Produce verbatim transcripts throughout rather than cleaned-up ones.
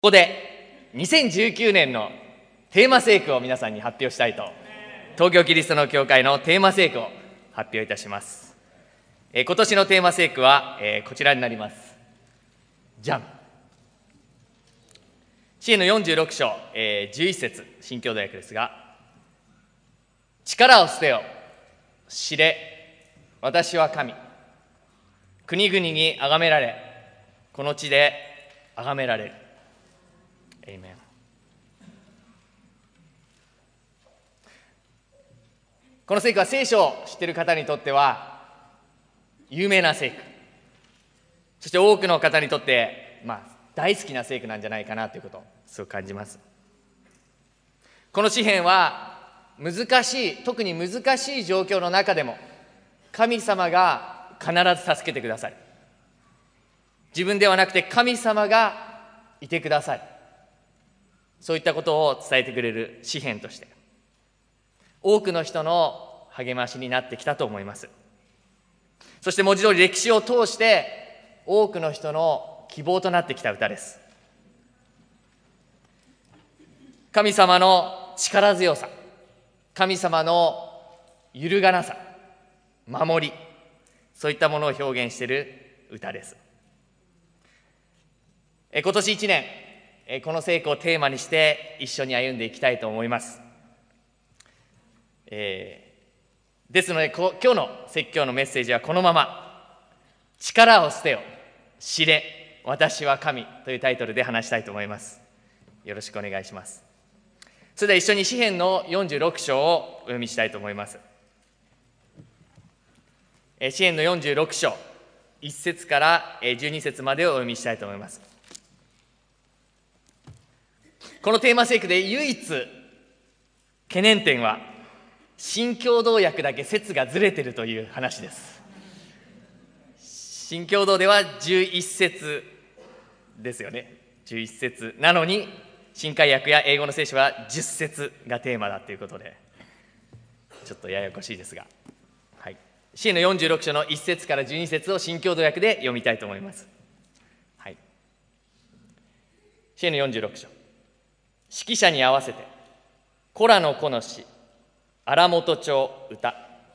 ここでにせんじゅうきゅうねんのテーマ聖句を皆さんに発表したいと、東京キリストの教会のテーマ聖句を発表いたします。えー、今年のテーマ聖句は、えー、こちらになります。じゃん。詩篇のよんじゅうろく章、えー、じゅういち節、新共同訳ですが、力を捨てよ、知れ、私は神。国々に崇められ、この地で崇められる。エイメン。この聖句は聖書を知っている方にとっては有名な聖句、そして多くの方にとって、まあ、大好きな聖句なんじゃないかなということをすごく感じます。この詩篇は難しい、特に難しい状況の中でも神様が必ず助けてくださる。自分ではなくて神様がいてくださる。そういったことを伝えてくれる詩篇として多くの人の励ましになってきたと思います。そして文字通り歴史を通して多くの人の希望となってきた歌です。神様の力強さ、神様の揺るがなさ、守り、そういったものを表現している歌です。え今年一年、えこの聖句をテーマにして一緒に歩んでいきたいと思います。えー、ですのでこ今日の説教のメッセージはこのまま、力を捨てよ、知れ、私は神というタイトルで話したいと思います。よろしくお願いします。それでは一緒に詩篇のよんじゅうろく章をお読みしたいと思います。詩篇のよんじゅうろく章いち節からじゅうに節までをお読みしたいと思います。このテーマ聖句で唯一懸念点は新共同訳だけ節がずれているという話です。新共同ではじゅういち節ですよね。じゅういち節なのに新海訳や英語の聖書はじゅっ節がテーマだということでちょっとややこしいですが、はい、詩篇のよんじゅうろく章のいち節からじゅうに節を新共同訳で読みたいと思います。はい、詩篇のよんじゅうろく章、指揮者に合わせてコラの子の詩、荒本町歌。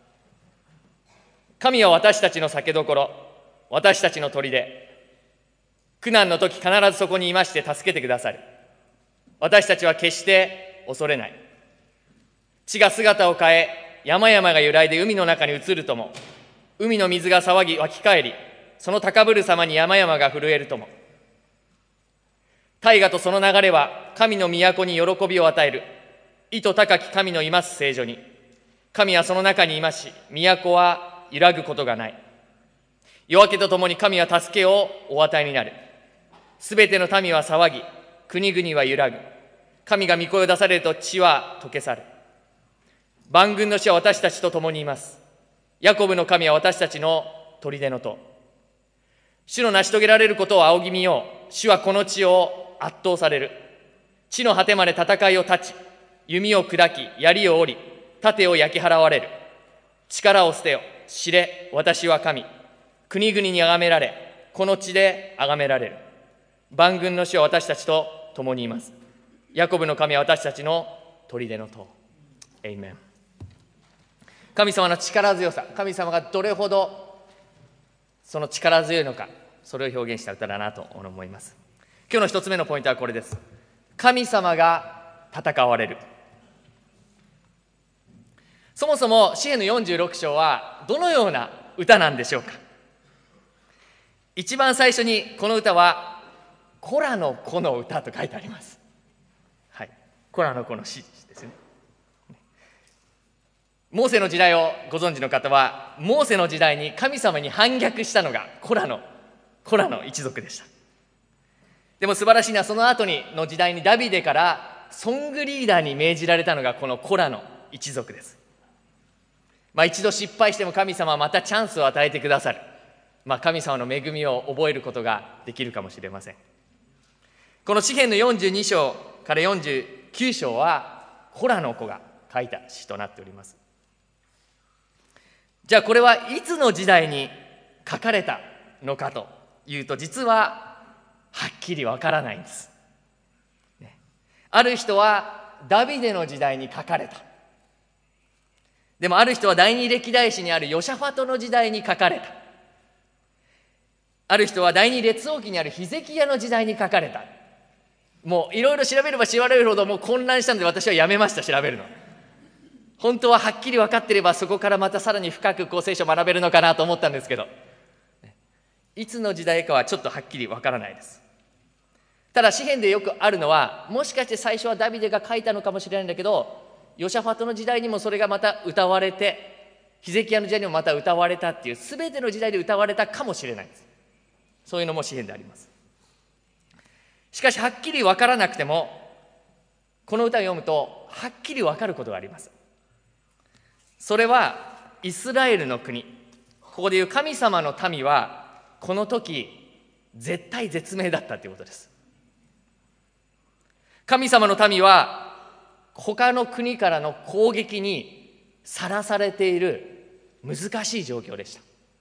神は私たちの酒どころ、私たちの砦。苦難の時必ずそこにいまして助けてくださる。私たちは決して恐れない。地が姿を変え、山々が揺らいで海の中に移るとも、海の水が騒ぎ湧き返り、その高ぶる様に山々が震えるとも。大河とその流れは神の都に喜びを与える。意図高き神のいます聖所に。神はその中にいますし、都は揺らぐことがない。夜明けとともに神は助けをお与えになる。すべての民は騒ぎ、国々は揺らぐ。神が御声を出されると地は溶け去る。万軍の主は私たちと共にいます。ヤコブの神は私たちの砦の塔。主の成し遂げられることを仰ぎ見よう。主はこの地を圧倒される。地の果てまで戦いを立ち、弓を砕き、槍を折り、盾を焼き払われる。力を捨てよ、知れ、私は神。国々に崇められ、この地で崇められる。万軍の主は私たちと共にいます。ヤコブの神は私たちの砦の塔。エイメン。神様の力強さ、神様がどれほどその力強いのか、それを表現した歌だなと思います。今日の一つ目のポイントはこれです。神様が戦われる。そもそも詩篇のよんじゅうろく章はどのような歌なんでしょうか。一番最初にこの歌はコラの子の歌と書いてあります。はい、コラの子の詩ですね。モーセの時代をご存知の方は、モーセの時代に神様に反逆したのがコラのコラの一族でした。でも素晴らしいのは、その後にの時代にダビデからソングリーダーに命じられたのがこのコラの一族です。まあ、一度失敗しても神様はまたチャンスを与えてくださる。まあ、神様の恵みを覚えることができるかもしれません。この詩篇のよんじゅうに章からよんじゅうきゅう章はコラの子が書いた詩となっております。じゃあこれはいつの時代に書かれたのかというと、実ははっきりわからないんです。 ある人はダビデの時代に書かれた。でもある人は第二歴代史にあるヨシャファトの時代に書かれた。ある人は第二列王記にあるヒゼキヤの時代に書かれた。もういろいろ調べれば調べるほどもう混乱したので、私はやめました、調べるの。本当ははっきり分かってればそこからまたさらに深くこう聖書を学べるのかなと思ったんですけど、いつの時代かはちょっとはっきり分からないです。ただ詩篇でよくあるのは、もしかして最初はダビデが書いたのかもしれないんだけど、ヨシャファトの時代にもそれがまた歌われて、ヒゼキヤの時代にもまた歌われたっていう、全ての時代で歌われたかもしれないんです。そういうのも詩篇であります。しかしはっきり分からなくても、この歌を読むとはっきり分かることがあります。それはイスラエルの国、ここでいう神様の民はこの時絶対絶命だったということです。神様の民は他の国からの攻撃にさらされている難しい状況でした。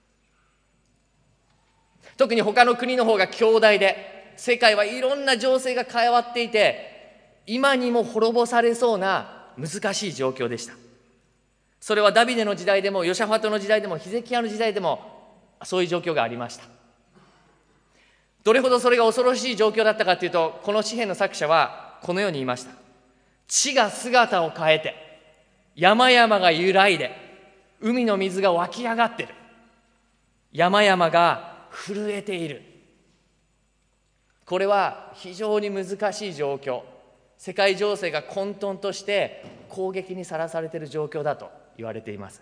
特に他の国の方が強大で、世界はいろんな情勢が変わっていて、今にも滅ぼされそうな難しい状況でした。それはダビデの時代でもヨシャファトの時代でもヒゼキヤの時代でもそういう状況がありました。どれほどそれが恐ろしい状況だったかというと、この詩篇の作者はこのように言いました。地が姿を変えて、山々が揺らいで、海の水が湧き上がっている。山々が震えている。これは非常に難しい状況、世界情勢が混沌として攻撃にさらされている状況だと言われています。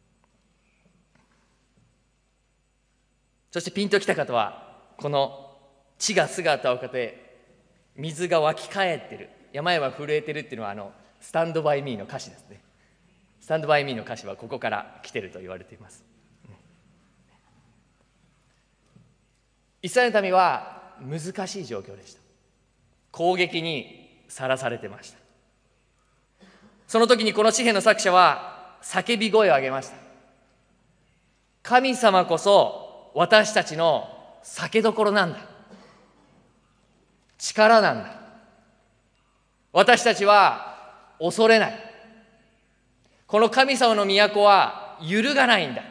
そしてピンときた方は、この地が姿を変えて水が湧き返っている、山々震えてるっていうのはあのスタンドバイミーの歌詞ですね。スタンドバイミーの歌詞はここから来ていると言われています。イスラエルの民は難しい状況でした。攻撃にさらされてました。その時にこの詩篇の作者は叫び声を上げました。神様こそ私たちの酒どころなんだ。力なんだ。私たちは恐れない。この神様の都は揺るがないんだ。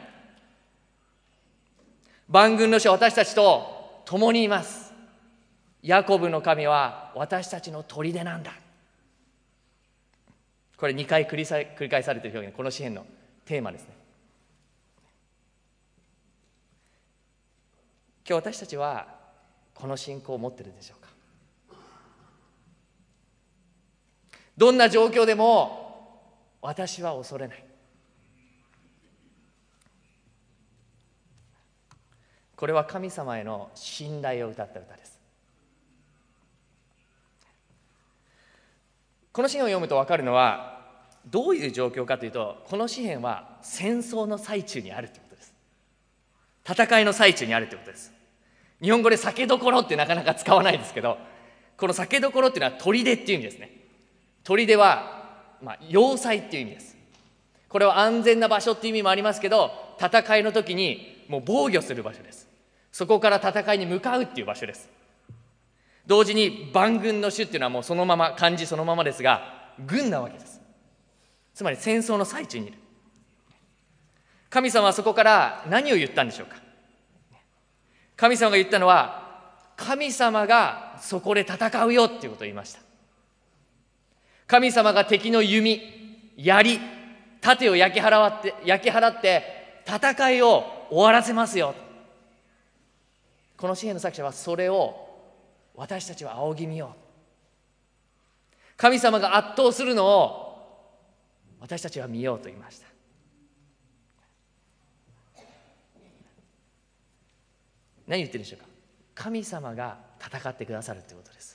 万軍の主は私たちと共にいます。ヤコブの神は私たちの砦なんだ。これにかい繰りさ繰り返されている表現、この詩篇のテーマですね。今日私たちはこの信仰を持っているでしょうか。どんな状況でも私は恐れない。これは神様への信頼を歌った歌です。この詩篇を読むと分かるのはどういう状況かというと、この詩篇は戦争の最中にあるということです。戦いの最中にあるということです。日本語で酒どころってなかなか使わないですけど、この酒どころっていうのは砦っていう意味ですね。砦は、まあ、要塞っていう意味です。これは安全な場所っていう意味もありますけど、戦いの時にもう防御する場所です。そこから戦いに向かうっていう場所です。同時に万軍の主っていうのはもうそのまま、漢字そのままですが軍なわけです。つまり戦争の最中にいる。神様はそこから何を言ったんでしょうか。神様が言ったのは、神様がそこで戦うよっていうことを言いました。神様が敵の弓、槍、盾を焼き払って焼き払って戦いを終わらせますよ。この詩篇の作者はそれを私たちは仰ぎ見よう。神様が圧倒するのを私たちは見ようと言いました。何言ってるんでしょうか。神様が戦ってくださるということです。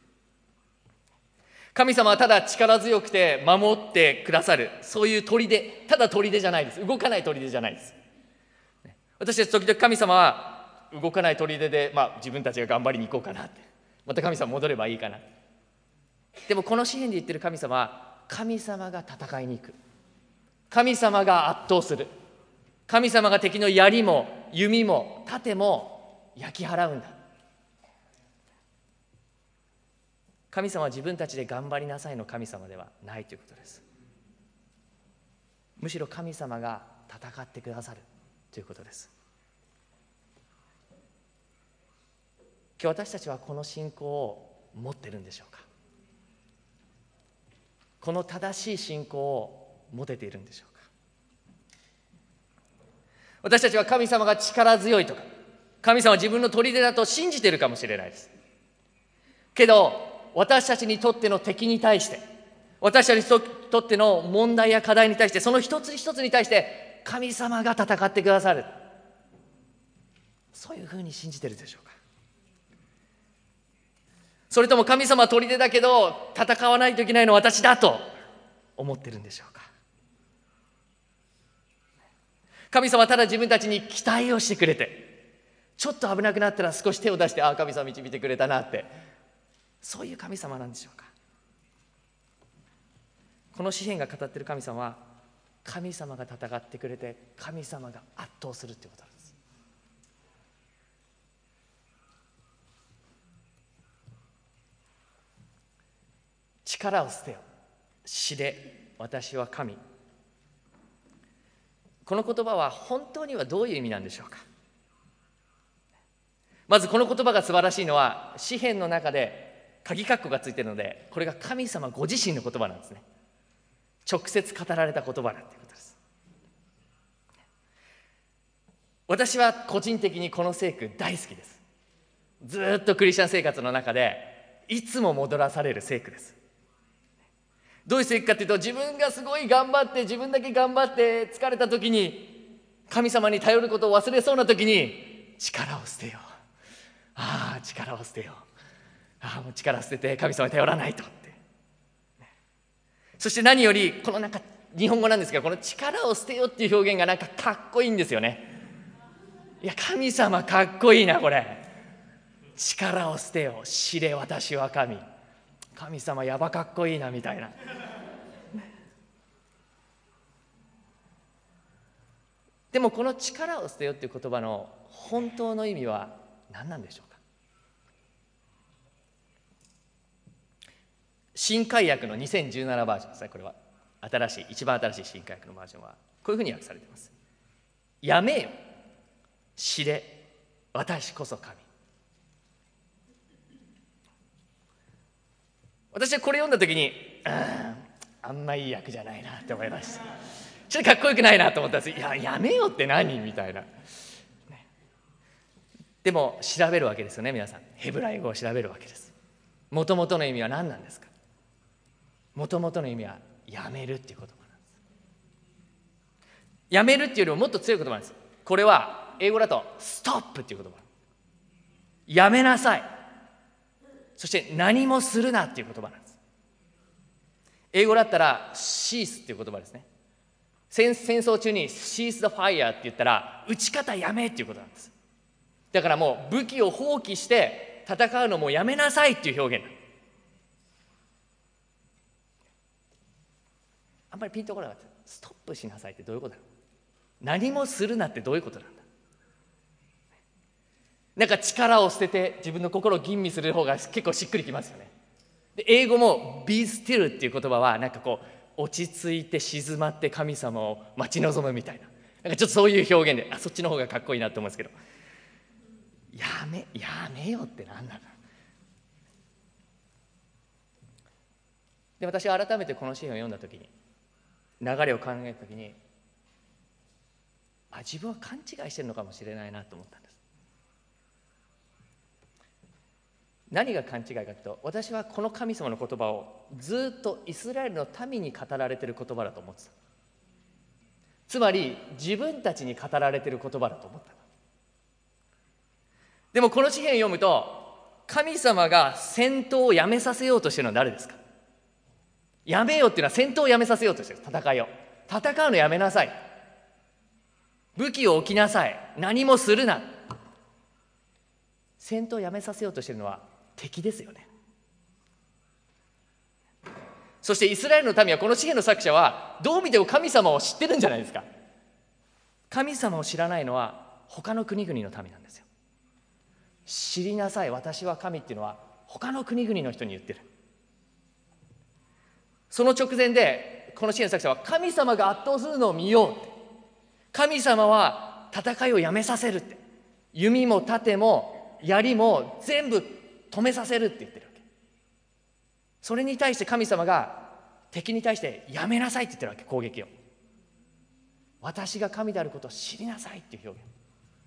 神様はただ力強くて守ってくださる、そういう砦、ただ砦じゃないです。動かない砦じゃないです。私たち時々神様は動かない砦で、まあ、自分たちが頑張りに行こうかなって、また神様戻ればいいかな。でもこの詩篇で言ってる神様は、神様が戦いに行く。神様が圧倒する。神様が敵の槍も弓も盾も焼き払うんだ。 神様は自分たちで頑張りなさいの神様ではないということです。むしろ神様が戦ってくださるということです。今日私たちはこの信仰を持っているんでしょうか。この正しい信仰を持てているんでしょうか。私たちは神様が力強いとか、神様は自分の砦だと信じているかもしれないです。けど私たちにとっての敵に対して、私たちにとっての問題や課題に対して、その一つ一つに対して神様が戦ってくださる、そういうふうに信じているでしょうか。それとも神様は砦だけど戦わないといけないのは私だと思ってるんでしょうか。神様はただ自分たちに期待をしてくれて、ちょっと危なくなったら少し手を出して、ああ神様導いてくれたなって、そういう神様なんでしょうか。この詩篇が語っている神様は、神様が戦ってくれて神様が圧倒するということなんです。力を捨てよ、知れ、私は神。この言葉は本当にはどういう意味なんでしょうか。まずこの言葉が素晴らしいのは、詩篇の中で鍵括弧がついているので、これが神様ご自身の言葉なんですね。直接語られた言葉なんていうことです。私は個人的にこの聖句大好きです。ずっとクリスチャン生活の中でいつも戻らされる聖句です。どういう聖句かというと、自分がすごい頑張って自分だけ頑張って疲れた時に、神様に頼ることを忘れそうな時に、力を捨てよう、ああ力を捨てよう、ああもう力を捨てて神様に頼らないとって。そして何よりこのなんか日本語なんですが、この力を捨てようっていう表現がなんかかっこいいんですよね。いや神様かっこいいなこれ。力を捨てよ、知れ私は神。神様やばかっこいいなみたいな。でもこの力を捨てよっていう言葉の本当の意味は何なんでしょうか。新海訳のにせんじゅうななバージョンですね。これは新しい、一番新しい新海訳のバージョンはこういうふうに訳されています。やめよ、知れ、私こそ神。私はこれ読んだ時に、あんまいい役じゃないなって思いました。ちょっとかっこよくないなと思ったんです。いや、やめよって何みたいな、ね、でも調べるわけですよね。皆さんヘブライ語を調べるわけです。もともとの意味は何なんですか。もともとの意味はやめるっていう言葉なんです。やめるっていうよりももっと強い言葉なんです。これは英語だとストップっていう言葉。やめなさい、そして何もするなっていう言葉なんです。英語だったらシースっていう言葉ですね。戦, 戦争中にシース・ザ・ファイヤーって言ったら撃ち方やめっていうことなんです。だからもう武器を放棄して戦うのもやめなさいっていう表現だ。あんまりピンとこなかった。ストップしなさいってどういうことだ。何もするなってどういうことなんだ。なんか力を捨てて自分の心を吟味する方が結構しっくりきますよね。で英語も be still っていう言葉はなんかこう落ち着いて静まって神様を待ち望むみたいな、なんかちょっとそういう表現で、あそっちの方がかっこいいなと思うんですけど、やめやめよって何なの。で私は改めてこの詩篇を読んだ時に、流れを考えた時に、あ自分は勘違いしてるのかもしれないなと思ったんです。何が勘違いかというと、私はこの神様の言葉をずっとイスラエルの民に語られている言葉だと思ってた。つまり自分たちに語られている言葉だと思った。でもこの詩篇を読むと、神様が戦闘をやめさせようとしているのは誰ですか。やめようっていうのは戦闘をやめさせようとしている。戦いを戦うのやめなさい、武器を置きなさい、何もするな。戦闘をやめさせようとしているのは敵ですよね。そしてイスラエルの民は、この詩篇の作者はどう見ても神様を知ってるんじゃないですか。神様を知らないのは他の国々の民なんですよ。知りなさい私は神っていうのは他の国々の人に言ってる。 その直前でこの詩篇の作者は神様が圧倒するのを見ようって、神様は戦いをやめさせるって、弓も盾も槍も全部止めさせるって言ってるわけ。それに対して神様が敵に対してやめなさいって言ってるわけ、攻撃を。私が神であることを知りなさいっていう表現。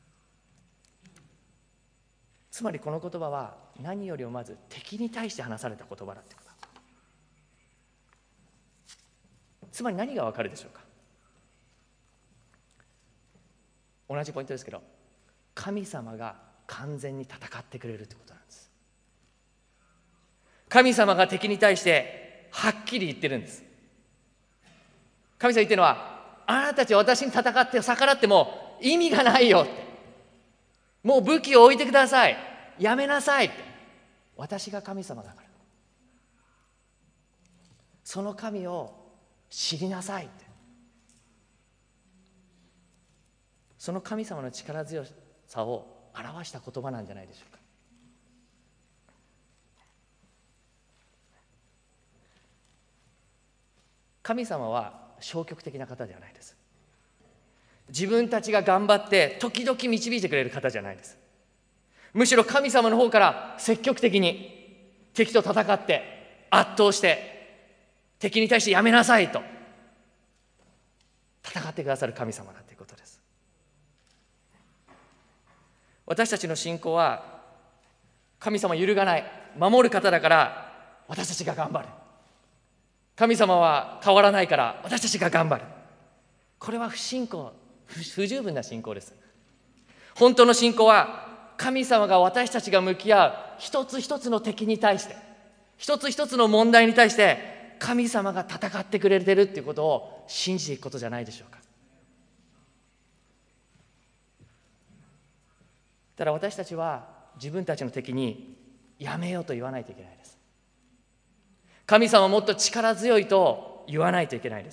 つまりこの言葉は何よりもまず敵に対して話された言葉だってことだ。つまり何がわかるでしょうか。同じポイントですけど、神様が完全に戦ってくれるってことなんです。神様が敵に対してはっきり言ってるんです。神様言ってるのは、あなたたちは私に戦って逆らっても意味がないよって、もう武器を置いてください、やめなさいって、私が神様だから、その神を知りなさいって、その神様の力強さを表した言葉なんじゃないでしょうか。神様は消極的な方ではないです。自分たちが頑張って時々導いてくれる方じゃないです。むしろ神様の方から積極的に敵と戦って圧倒して敵に対してやめなさいと戦ってくださる神様だということです。私たちの信仰は神様を揺るがない守る方だから私たちが頑張る、神様は変わらないから私たちが頑張る、これは不信仰、不十分な信仰です。本当の信仰は神様が私たちが向き合う一つ一つの敵に対して、一つ一つの問題に対して神様が戦ってくれてるっていうことを信じていくことじゃないでしょうか。ただ私たちは自分たちの敵にやめようと言わないといけないです。神様はもっと力強いと言わないといけないです。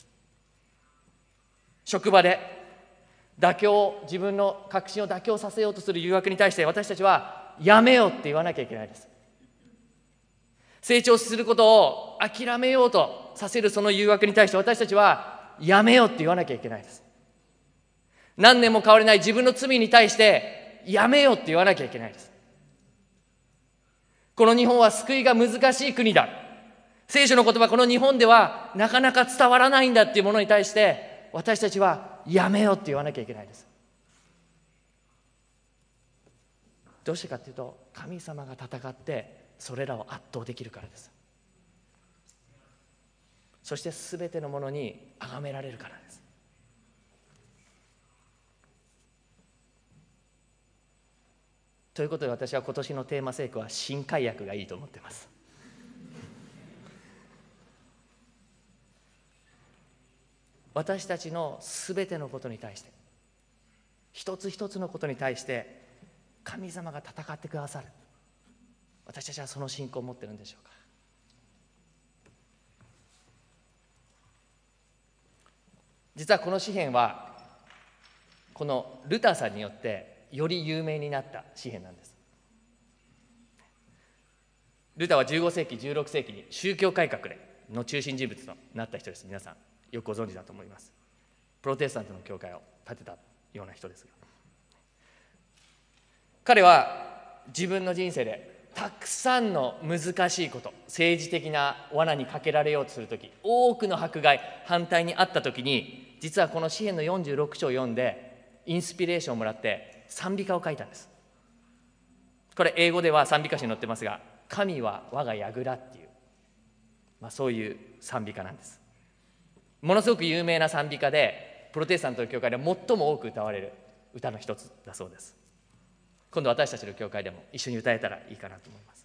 職場で妥協、自分の確信を妥協させようとする誘惑に対して私たちはやめようって言わなきゃいけないです。成長することを諦めようとさせるその誘惑に対して私たちはやめようって言わなきゃいけないです。何年も変われない自分の罪に対してやめようって言わなきゃいけないです。この日本は救いが難しい国だ、聖書の言葉この日本ではなかなか伝わらないんだっていうものに対して私たちはやめようって言わなきゃいけないです。どうしてかっていうと、神様が戦ってそれらを圧倒できるからです。そして全てのものに崇められるからです。ということで私は今年のテーマ聖句は新改訳がいいと思っています。私たちのすべてのことに対して、一つ一つのことに対して神様が戦ってくださる、私たちはその信仰を持っているんでしょうか。実はこの詩篇はこのルターさんによってより有名になった詩篇なんです。ルターはじゅうご世紀じゅうろく世紀に宗教改革の中心人物となった人です。皆さんよくご存知だと思います。プロテスタントの教会を建てたような人ですが、彼は自分の人生でたくさんの難しいこと、政治的な罠にかけられようとするとき、多くの迫害反対にあったときに、実はこの詩篇のよんじゅうろく章を読んでインスピレーションをもらって賛美歌を書いたんです。これ英語では賛美歌詞に載ってますが、神は我が櫓っていう、まあ、そういう賛美歌なんです。ものすごく有名な賛美歌で、プロテスタントの教会で最も多く歌われる歌の一つだそうです。今度私たちの教会でも一緒に歌えたらいいかなと思います。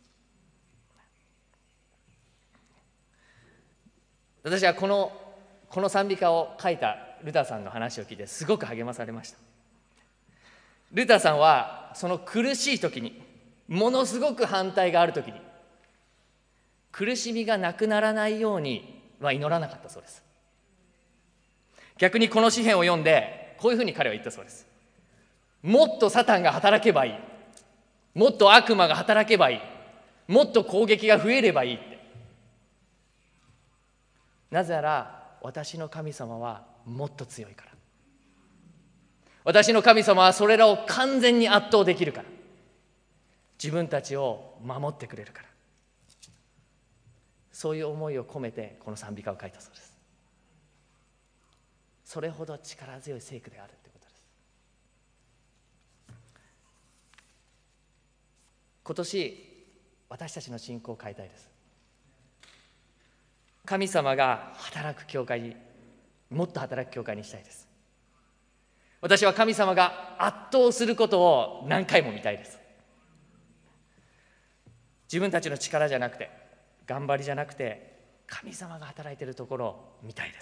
私はこのこの賛美歌を書いたルターさんの話を聞いてすごく励まされました。ルターさんはその苦しい時に、ものすごく反対がある時に、苦しみがなくならないようには祈らなかったそうです。逆にこの詩篇を読んでこういうふうに彼は言ったそうです。もっとサタンが働けばいい、もっと悪魔が働けばいい、もっと攻撃が増えればいいって。 なぜなら私の神様はもっと強いから。私の神様はそれらを完全に圧倒できるから。自分たちを守ってくれるから。そういう思いを込めてこの賛美歌を書いたそうです。それほど力強い聖句であるということです。今年私たちの信仰を変えたいです。神様が働く教会に、もっと働く教会にしたいです。私は神様が圧倒することを何回も見たいです。自分たちの力じゃなくて、頑張りじゃなくて、神様が働いているところを見たいです。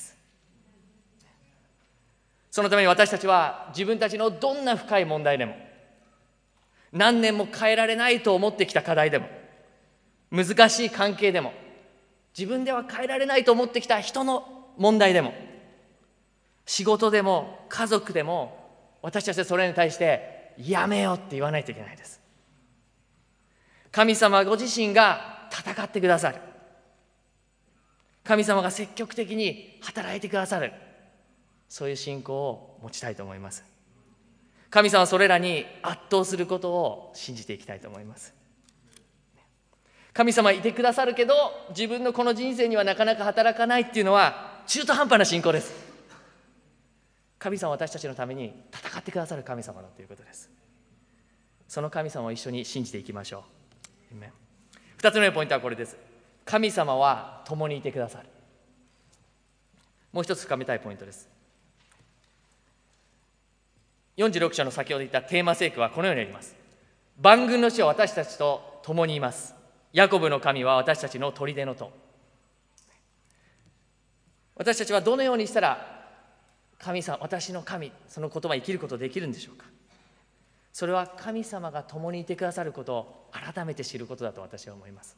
そのために私たちは自分たちのどんな深い問題でも、何年も変えられないと思ってきた課題でも、難しい関係でも、自分では変えられないと思ってきた人の問題でも、仕事でも家族でも、私たちはそれに対してやめようって言わないといけないです。神様ご自身が戦ってくださる。神様が積極的に働いてくださる。そういう信仰を持ちたいと思います。神様はそれらに圧倒することを信じていきたいと思います。神様いてくださるけど、自分のこの人生にはなかなか働かないっていうのは中途半端な信仰です。神様は私たちのために戦ってくださる神様だということです。その神様を一緒に信じていきましょう。二つ目のポイントはこれです。神様は共にいてくださる。もう一つ深めたいポイントです。よんじゅうろく章の先ほど言ったテーマ聖句はこのようにあります。万軍の主は私たちと共にいます。ヤコブの神は私たちの砦の塔。私たちはどのようにしたら神様、私の神、その言葉を生きることができるんでしょうか。それは神様が共にいてくださることを改めて知ることだと私は思います。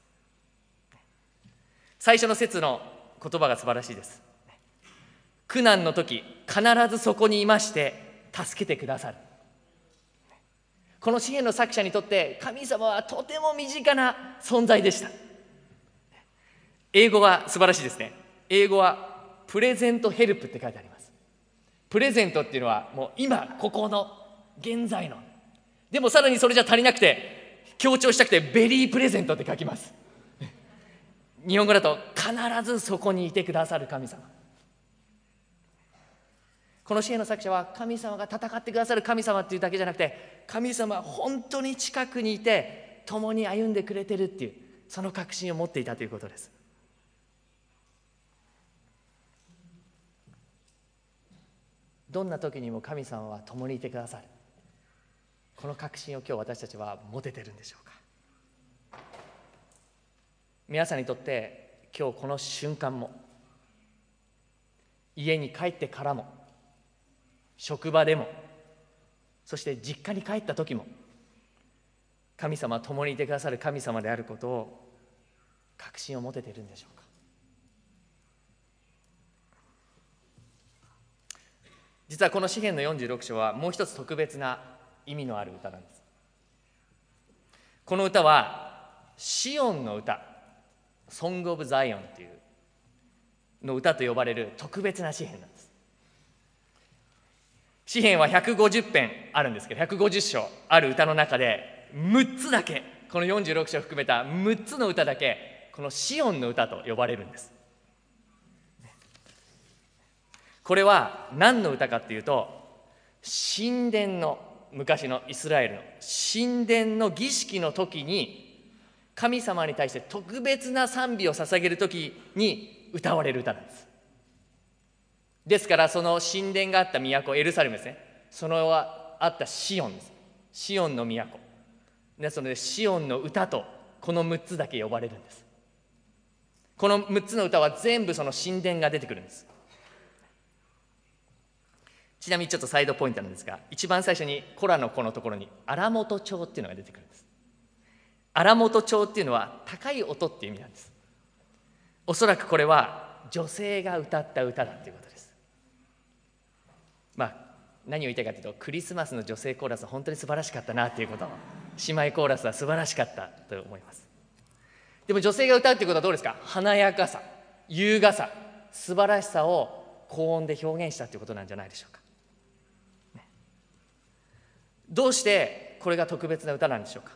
最初の節の言葉が素晴らしいです。苦難の時、必ずそこにいまして助けてくださる。この詩篇の作者にとって神様はとても身近な存在でした。英語は素晴らしいですね。英語はプレゼントヘルプって書いてあります。プレゼントっていうのはもう今ここの現在の、でもさらにそれじゃ足りなくて強調したくてベリープレゼントって書きます。日本語だと必ずそこにいてくださる神様。この詩篇の作者は神様が戦ってくださる神様っていうだけじゃなくて、神様は本当に近くにいて共に歩んでくれてるっていう、その確信を持っていたということです。どんな時にも神様は共にいてくださる。この確信を今日私たちは持ててるんでしょうか。皆さんにとって今日この瞬間も、家に帰ってからも、職場でも、そして実家に帰った時も、神様は共にいてくださる神様であることを確信を持てているんでしょうか。実はこの詩篇のよんじゅうろく章はもう一つ特別な意味のある歌なんです。この歌はシオンの歌、ソング・オブ・ザイオンというの歌と呼ばれる特別な詩篇なんです。詩篇はひゃくごじゅっ編あるんですけど、ひゃくごじゅっ章ある歌の中でむっつだけ、このよんじゅうろく章を含めたむっつの歌だけこのシオンの歌と呼ばれるんです。これは何の歌かっていうと、神殿の、昔のイスラエルの神殿の儀式の時に神様に対して特別な賛美を捧げる時に歌われる歌なんです。ですからその神殿があった都エルサレムですね、そのあったシオンです。シオンの都ですので、シオンの歌とこのむっつだけ呼ばれるんです。このむっつの歌は全部その神殿が出てくるんです。ちなみにちょっとサイドポイントなんですが、一番最初にコラの子のところに荒本調っていうのが出てくるんです。荒本調っていうのは高い音っていう意味なんです。おそらくこれは女性が歌った歌だということです。まあ何を言いたいかというと、クリスマスの女性コーラスは本当に素晴らしかったなということ、姉妹コーラスは素晴らしかったと思います。でも女性が歌うということはどうですか。華やかさ、優雅さ、 素晴らしさを高音で表現したということなんじゃないでしょうか。どうしてこれが特別な歌なんでしょうか。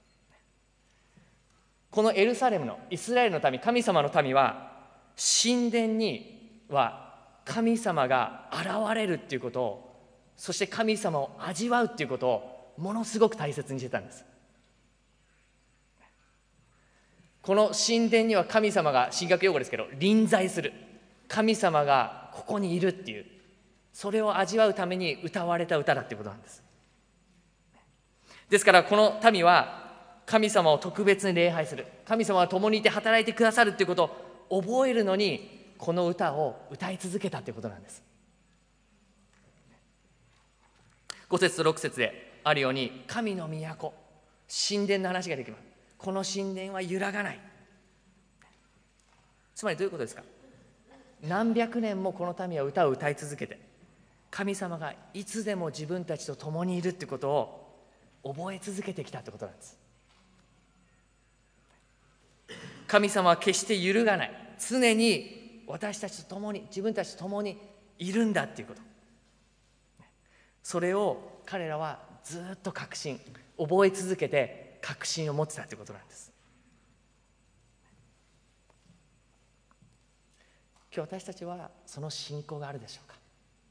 このエルサレムのイスラエルの民、神様の民は神殿には神様が現れるっていうことを、そして神様を味わうっていうことをものすごく大切にしてたんです。この神殿には神様が、神学用語ですけど臨在する、神様がここにいるっていう、それを味わうために歌われた歌だっていうことなんです。ですからこの民は神様を特別に礼拝する、神様は共にいて働いてくださるということを覚えるのに、この歌を歌い続けたということなんです。ご節とろく節であるように、神の都、神殿の話ができます。この神殿は揺らがない。つまりどういうことですか。何百年もこの民は歌を歌い続けて、神様がいつでも自分たちと共にいるということを覚え続けてきたということなんです。神様は決して揺るがない、常に私たちと共に、自分たちと共にいるんだということ、それを彼らはずっと確信、覚え続けて確信を持ってたということなんです。今日私たちはその信仰があるでしょうか。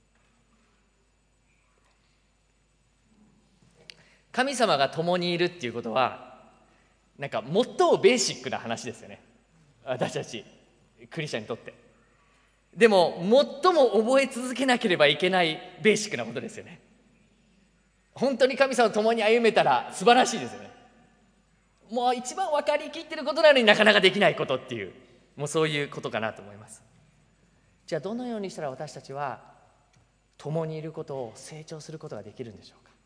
神様が共にいるっていうことは、なんか最もベーシックな話ですよね、私たちクリスチャンにとって。でも最も覚え続けなければいけないベーシックなことですよね。本当に神様と共に歩めたら素晴らしいですよね。もう一番分かりきってることなのになかなかできないことっていう、もうそういうことかなと思います。じゃあどのようにしたら私たちは共にいることを成長することができるんでしょうか。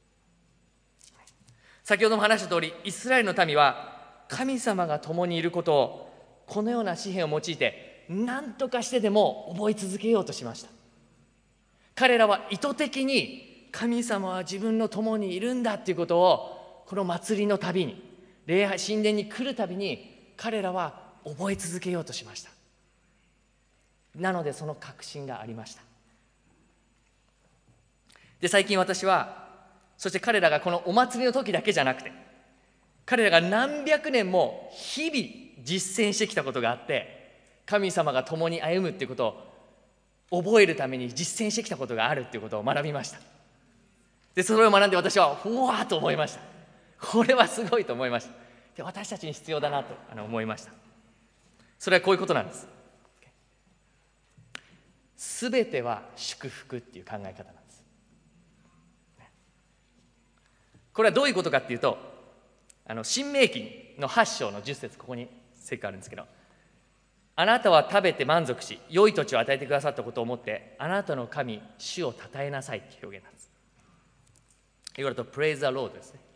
先ほども話した通り、イスラエルの民は神様が共にいることをこのような詩篇を用いて何とかしてでも覚え続けようとしました。彼らは意図的に神様は自分の共にいるんだっていうことを、この祭りのたびに、礼拝神殿に来るたびに彼らは覚え続けようとしました。なのでその確信がありました。で、最近私は、そして彼らがこのお祭りの時だけじゃなくて、彼らが何百年も日々実践してきたことがあって、神様が共に歩むっていうことを覚えるために実践してきたことがあるっていうことを学びました。で、それを学んで私はふわーっと思いました。これはすごいと思いました。で、私たちに必要だなと思いました。それはこういうことなんです。すべては祝福っていう考え方なんです。これはどういうことかっていうと、あの新明記のはち章のじゅっ節、ここに説があるんですけど、あなたは食べて満足し、良い土地を与えてくださったことを思って、あなたの神、主を称えなさいという表現なんです。英語だと Praise the Lord ですね。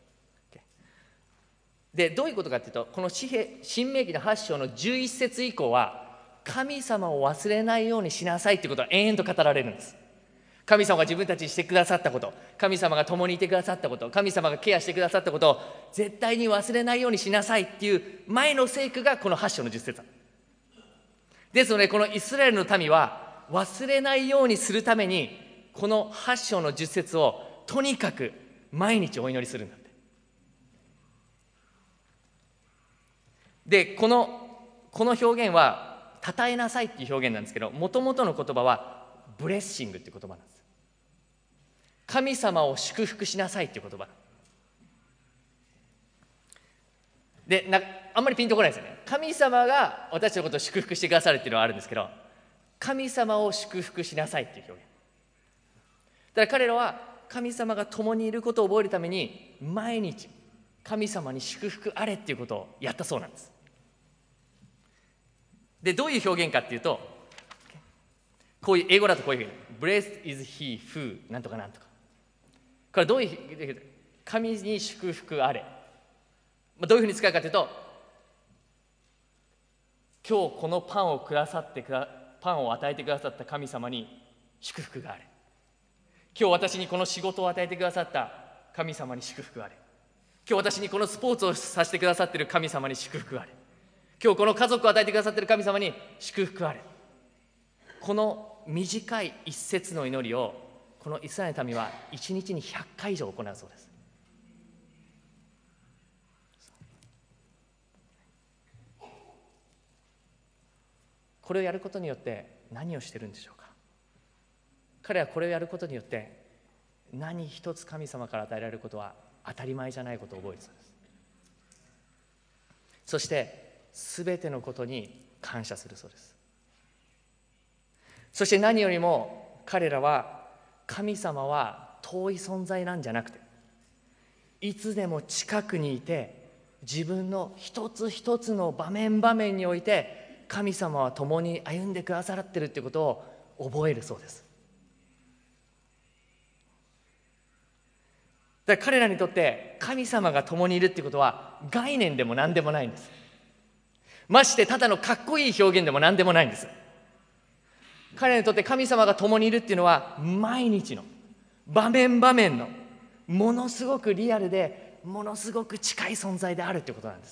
で、どういうことかっていうと、この新明記のはち章のじゅういち節以降は、神様を忘れないようにしなさいということが延々と語られるんです。神様が自分たちにしてくださったこと、神様が共にいてくださったこと、神様がケアしてくださったことを絶対に忘れないようにしなさいっていう前の聖句がこのはち章のじゅっ節ですので、このイスラエルの民は忘れないようにするために、このはち章のじゅっ節をとにかく毎日お祈りするんだって。で、このこの表現は称えなさいっていう表現なんですけど、もともとの言葉はブレッシングっていう言葉なんです。神様を祝福しなさいっていう言葉で、なあんまりピンとこないですよね。神様が私のことを祝福してくださるっていうのはあるんですけど、神様を祝福しなさいっていう表現だから、彼らは神様が共にいることを覚えるために毎日神様に祝福あれっていうことをやったそうなんです。で、どういう表現かっていうと、こういう英語だとこういうふうに Blessed is he who なんとかなんとか、これどういう神に祝福あれ、どういうふうに使うかというと、今日このパンをくださってくだパンを与えてくださった神様に祝福があれ、今日私にこの仕事を与えてくださった神様に祝福あれ、今日私にこのスポーツをさせてくださっている神様に祝福あれ、今日この家族を与えてくださっている神様に祝福あれ。 この短い一節の祈りをこのイスラエルの民はいちにちにひゃっかい以上行うそうです。これをやることによって何をしてるんでしょうか。彼はこれをやることによって何一つ神様から与えられることは当たり前じゃないことを覚えるそうです。そして全てのことに感謝するそうです。そして何よりも彼らは神様は遠い存在なんじゃなくて、いつでも近くにいて自分の一つ一つの場面場面において神様は共に歩んでくださっているということを覚えるそうです。だから彼らにとって神様が共にいるっていうことは概念でも何でもないんです。ましてただのかっこいい表現でも何でもないんです。彼らにとって神様が共にいるっていうのは毎日の場面場面のものすごくリアルでものすごく近い存在であるってことなんです。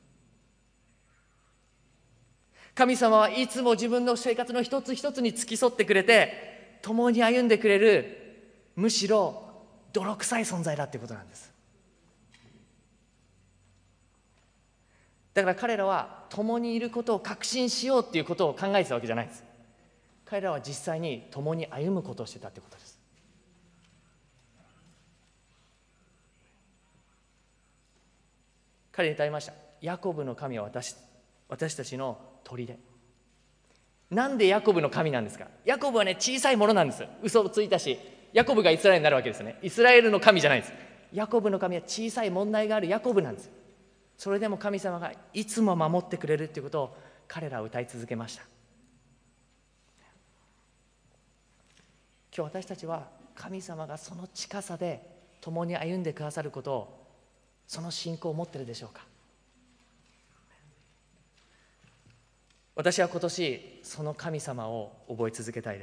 神様はいつも自分の生活の一つ一つに付き添ってくれて共に歩んでくれる、むしろ泥臭い存在だってことなんです。だから彼らは共にいることを確信しようっていうことを考えてたわけじゃないんです。彼らは実際に共に歩むことをしてたってことです。彼に歌いました。ヤコブの神は私、私たちの砦。なんでヤコブの神なんですか。ヤコブはね、小さいものなんです。嘘をついたし、ヤコブがイスラエルになるわけですね。イスラエルの神じゃないです。ヤコブの神は小さい問題があるヤコブなんです。それでも神様がいつも守ってくれるということを彼らは歌い続けました。今日私たちは神様がその近さで共に歩んでくださることを、その信仰を持っているでしょうか。私は今年その神様を覚え続けたいです。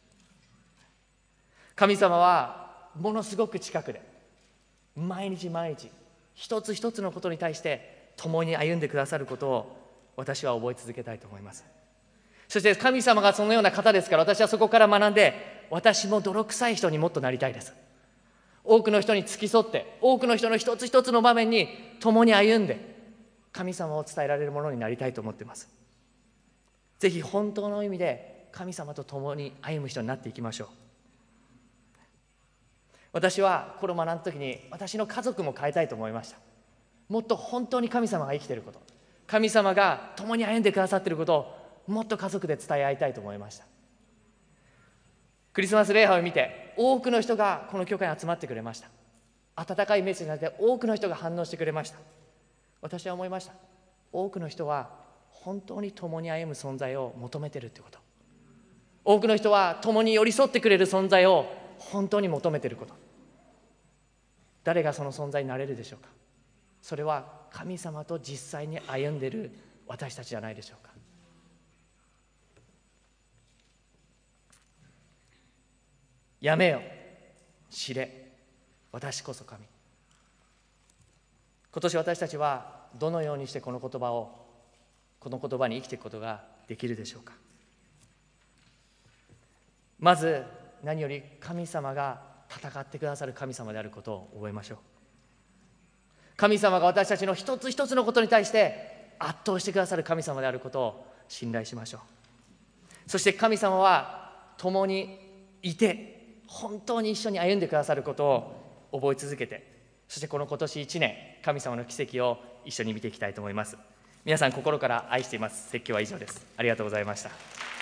神様はものすごく近くで毎日毎日一つ一つのことに対して共に歩んでくださることを私は覚え続けたいと思います。そして神様がそのような方ですから、私はそこから学んで私も泥臭い人にもっとなりたいです。多くの人に付き添って多くの人の一つ一つの場面に共に歩んで神様を伝えられるものになりたいと思っています。ぜひ本当の意味で神様と共に歩む人になっていきましょう。私はこれを学んだ時に私の家族も変えたいと思いました。もっと本当に神様が生きていること、神様が共に歩んでくださっていることをもっと家族で伝え合いたいと思いました。クリスマス礼拝を見て多くの人がこの教会に集まってくれました。温かいメッセージになって多くの人が反応してくれました。私は思いました。多くの人は本当に共に歩む存在を求めているということ、多くの人は共に寄り添ってくれる存在を本当に求めていること。誰がその存在になれるでしょうか。それは神様と実際に歩んでいる私たちじゃないでしょうか。やめよ、知れ、私こそ神。今年私たちはどのようにしてこの言葉をこの言葉に生きていくことができるでしょうか。まず何より神様が戦ってくださる神様であることを覚えましょう。神様が私たちの一つ一つのことに対して圧倒してくださる神様であることを信頼しましょう。そして神様は共にいて本当に一緒に歩んでくださることを覚え続けて、そしてこの今年いちねん神様の奇跡を一緒に見ていきたいと思います。皆さん心から愛しています。説教は以上です。ありがとうございました。